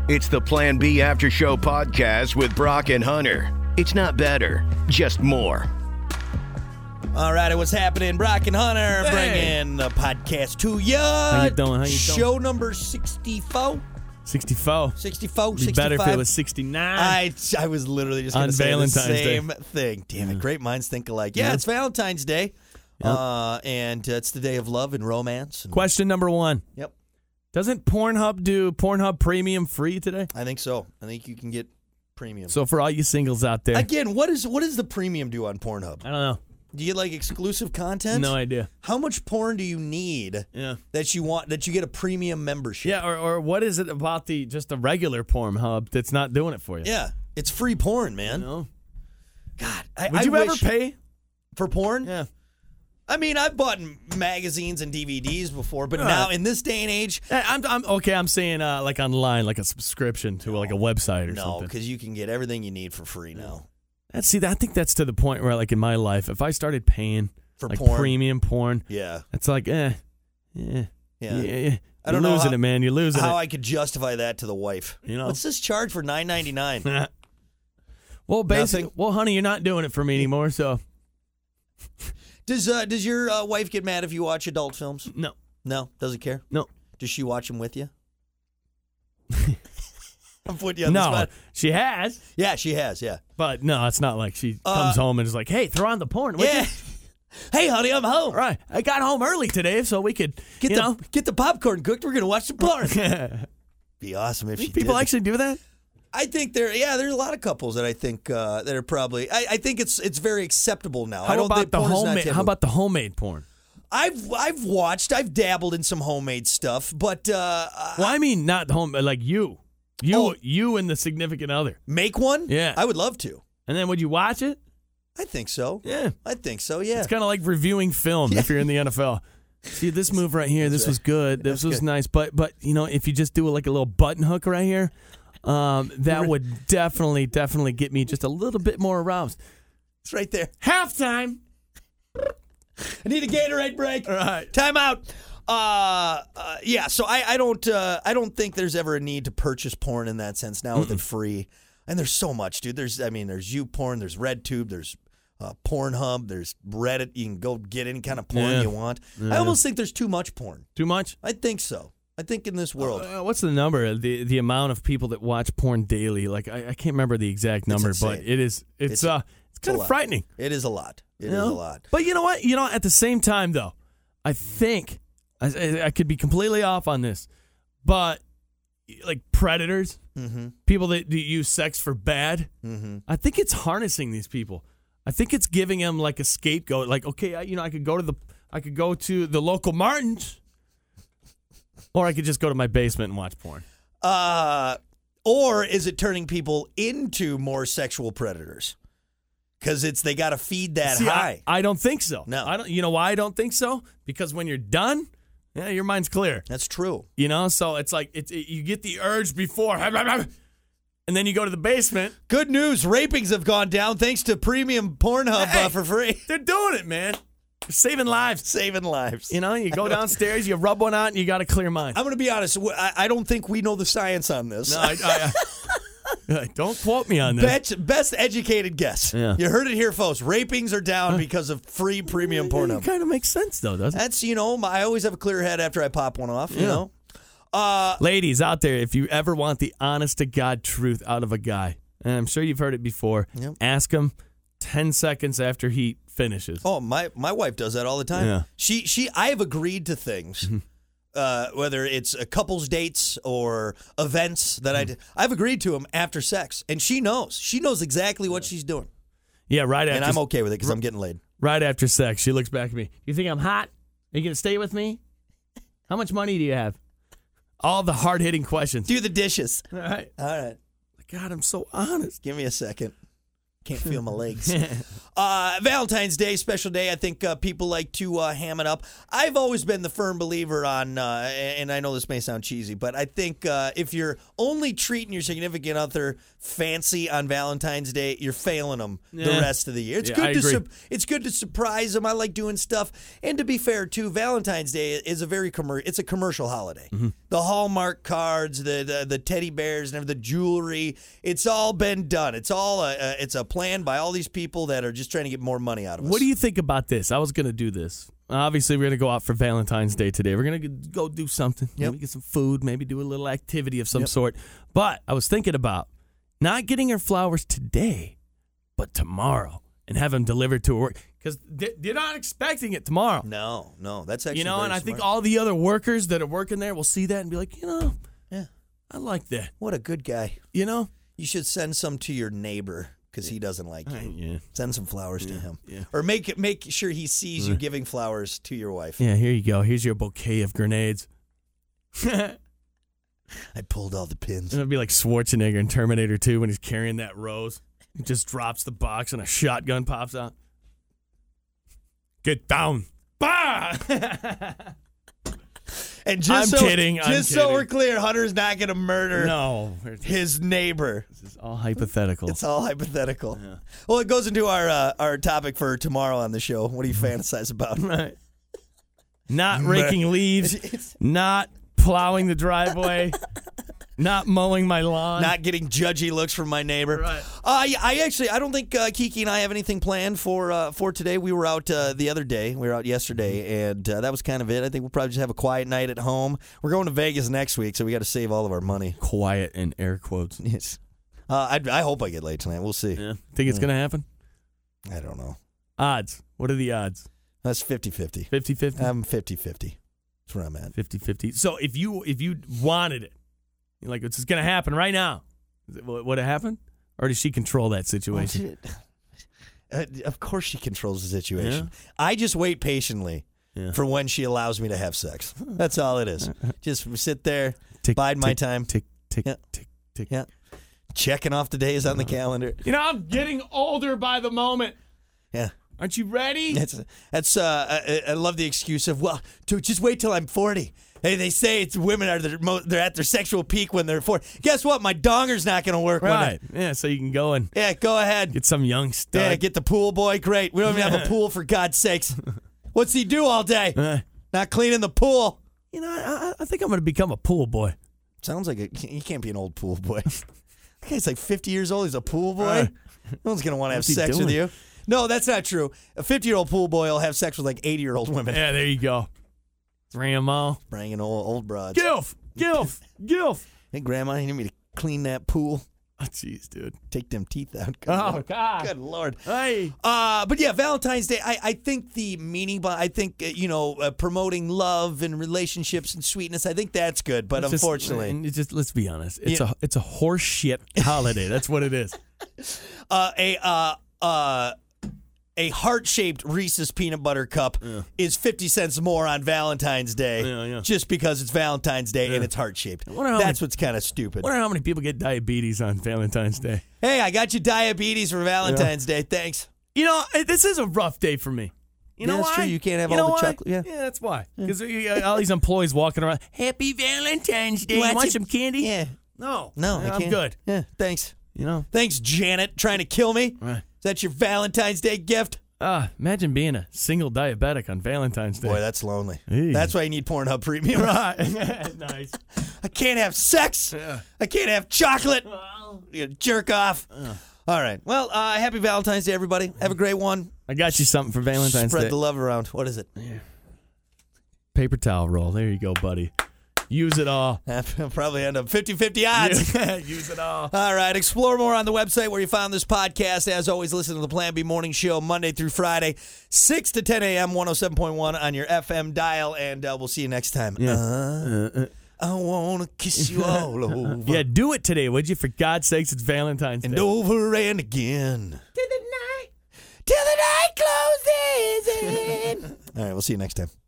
It's the Plan B After Show podcast with Brock and Hunter. It's not better, just more. All right, what's happening? Brock and Hunter bringing the podcast to you. How you doing? Show number 64. 64. 64, It'd be 65. better if it was 69. I was literally just going On to say Valentine's the same Day. thing. Damn it, great minds think alike. Yeah, it's Valentine's Day, and it's the day of love and romance. And, Question number 1. Yep. Doesn't Pornhub do Pornhub Premium free today? I think so. I think you can get premium. So for all you singles out there. Again, what does the premium do on Pornhub? I don't know. Do you get like exclusive content? No idea. How much porn do you need that you get a premium membership? Yeah, or what is it about just the regular Pornhub that's not doing it for you? Yeah, it's free porn, man. No. God, Would you ever pay for porn? Yeah. I mean, I've bought magazines and DVDs before, but now in this day and age, I'm saying like online, like a subscription to like a website or something. No, because you can get everything you need for free now. I think that's to the point where, like in my life, if I started paying For like porn? premium porn, Yeah, it's like Yeah. You're I don't know losing how- it, man. You're losing how it. I could justify that to the wife. You know? What's this charge for $9.99? Well, Nothing. honey, you're not doing it for me anymore, so Does your wife get mad if you watch adult films? no. No, doesn't care. No. Does she watch them with you? I'm putting you on the No, spot. she has, Yeah, she has. Yeah. but no, it's not like she comes home and is like, hey, throw on the porn. would Yeah. you? Hey, honey, I'm home. Right. I got home early today, so we could, Get the popcorn cooked. We're gonna watch some porn. Be awesome if she People did. actually do that? I think there's a lot of couples that I think that are probably. I think it's very acceptable now. I How don't about think the porn is not homemade? taboo. How about the homemade porn? I've dabbled in some homemade stuff, but Well, I mean, not home, like you and the significant other. make one. Yeah. I would love to. And then would you watch it? I think so. Yeah. I think so. Yeah. It's kind of like reviewing film if you're in the NFL. See, this move right here, this was good. This was nice. But if you just do like a little button hook right here, that would definitely get me just a little bit more aroused. It's right there. Halftime. I need a Gatorade break. All right. Time out. Yeah. So I don't think there's ever a need to purchase porn in that sense now with it free. And there's so much, dude. There's YouPorn, there's RedTube, there's Pornhub, there's Reddit. You can go get any kind of porn you want. I almost think there's too much porn. Too much? I think so. I think in this world, What's the number? The amount of people that watch porn daily? Like I can't remember the exact number, but insane. it's a kind of lot. frightening. It is a lot. It is You know? a lot. But you know what? At the same time, though, I think I could be completely off on this, but like predators, people that use sex for bad, I think it's harnessing these people. I think it's giving them like a scapegoat. Like, okay, I could go to the local Martins, or I could just go to my basement and watch porn. Or is it turning people into more sexual predators? Because they got to feed that high. I don't think so. No. I don't. You know why I don't think so? Because when you're done, your mind's clear. That's true. So it's like you get the urge before, and then you go to the basement. Good news. Rapings have gone down thanks to premium Pornhub for free. They're doing it, man. They're saving lives. Saving lives. You go downstairs, you rub one out, and you got a clear mind. I'm going to be honest. I don't think we know the science on this. No, don't quote me on this. Best educated guess. Yeah. You heard it here, folks. Rapings are down because of free premium It Pornhub. kind of makes sense, though, doesn't it? That's, I always have a clear head after I pop one off, you know? Ladies out there, if you ever want the honest-to-God truth out of a guy, and I'm sure you've heard it before, ask him 10 seconds after he finishes. Oh, my wife does that all the time. Yeah. I have agreed to things, whether it's a couple's dates or events that I've agreed to them after sex, and she knows. She knows exactly what she's doing, Yeah, right after. and I'm okay with it because I'm getting laid. Right after sex, she looks back at me. You think I'm hot? Are you going to stay with me? How much money do you have? All the hard-hitting questions. Do the dishes. All right. All right. God, I'm so honest. Give me a second. Can't feel my legs. Valentine's Day, special day. I think people like to ham it up. I've always been the firm believer on, and I know this may sound cheesy, but I think if you're only treating your significant other fancy on Valentine's Day, you're failing them the rest of the year. It's good it's good to surprise them. I like doing stuff. And to be fair, too, Valentine's Day is it's a commercial holiday. Mm-hmm. The Hallmark cards, the teddy bears, and the jewelry, it's all been done. It's all it's a plan by all these people that are just trying to get more money out of us. What do you think about this? I was going to do this. Obviously, we're going to go out for Valentine's Day today. We're going to go do something. Yep. Maybe get some food, maybe do a little activity of some sort. But I was thinking about not getting her flowers today, but tomorrow, and have them delivered to her work. Because they're not expecting it tomorrow. No. That's actually and I smart. think all the other workers that are working there will see that and be like, I like that. What a good guy. You should send some to your neighbor. Because he doesn't like you. Yeah. Send some flowers to him. Yeah. Or make sure he sees you giving flowers to your wife. Yeah, here you go. Here's your bouquet of grenades. I pulled all the pins. It'll be like Schwarzenegger in Terminator 2 when he's carrying that rose. He just drops the box and a shotgun pops out. Get down. Bah! And just kidding. So we're clear, Hunter's not going to murder his neighbor. This is all hypothetical. It's all hypothetical. Yeah. Well, it goes into our topic for tomorrow on the show. What do you fantasize about? Right. Not raking leaves. Not plowing the driveway. Not mowing my lawn. Not getting judgy looks from my neighbor. Right. I don't think Kiki and I have anything planned for today. We were out the other day. We were out yesterday, and that was kind of it. I think we'll probably just have a quiet night at home. We're going to Vegas next week, so we got to save all of our money. Quiet in air quotes. Yes. I hope I get late tonight. We'll see. Yeah. Think it's going to happen? I don't know. Odds. What are the odds? That's 50-50. 50-50? I'm 50-50. That's where I'm at. 50-50. So if you wanted it, you're like, it's going to happen right now. Would it happen? Or does she control that situation? Of course she controls the situation. Yeah? I just wait patiently for when she allows me to have sex. That's all it is. Just sit there, bide my time. Tick, tick, Yeah. tick, tick. Yeah. Checking off the days on the calendar. I'm getting older by the moment. Yeah. Aren't you ready? I love the excuse of, just wait till I'm 40. Hey, they say it's women they're at their sexual peak when they're 40. Guess what? My donger's not going to work. Right. Yeah, so you can go and go ahead. Get some young stud. Yeah, get the pool boy. Great. We don't even have a pool, for God's sakes. What's he do all day? Not cleaning the pool. I think I'm going to become a pool boy. Sounds like he can't be an old pool boy. That guy's like 50 years old. He's a pool boy. No one's going to want to have sex with you. No, that's not true. A 50-year-old pool boy will have sex with like 80-year-old women. Yeah, there you go. Grandma. Bringing old broads. Gilf. Hey, Grandma, you need me to clean that pool? Oh, jeez, dude. Take them teeth out. God. Good Lord. Hey. But yeah, Valentine's Day, I think the meaning, I think, promoting love and relationships and sweetness, I think that's good. But unfortunately. Let's be honest. It's a horse shit holiday. That's what it is. A heart-shaped Reese's peanut butter cup is 50 cents more on Valentine's Day just because it's Valentine's Day and it's heart-shaped. That's what's kind of stupid. I wonder how many people get diabetes on Valentine's Day. Hey, I got you diabetes for Valentine's Day. Thanks. This is a rough day for me. You know that's why? True. You can't have all the chocolate. Yeah, that's why. Because all these employees walking around, Happy Valentine's Day. You want some candy? Yeah. No, I'm good. Yeah, thanks. Thanks, Janet, trying to kill me. Right. Is that your Valentine's Day gift? Imagine being a single diabetic on Valentine's Day. Boy, that's lonely. Hey. That's why you need Pornhub Premium. Right. Nice. I can't have sex. Yeah. I can't have chocolate. You jerk off. All right. Well, happy Valentine's Day, everybody. Have a great one. I got you something for Valentine's Day. Spread the love around. What is it? Yeah. Paper towel roll. There you go, buddy. Use it all. I'll probably end up 50-50 odds. Yeah, use it all. All right. Explore more on the website where you found this podcast. As always, listen to the Plan B Morning Show Monday through Friday, 6 to 10 a.m., 107.1 on your FM dial, and we'll see you next time. Yeah. I want to kiss you all over. Yeah, do it today, would you? For God's sakes, it's Valentine's Day. And over and again. Till the night closes in. All right. We'll see you next time.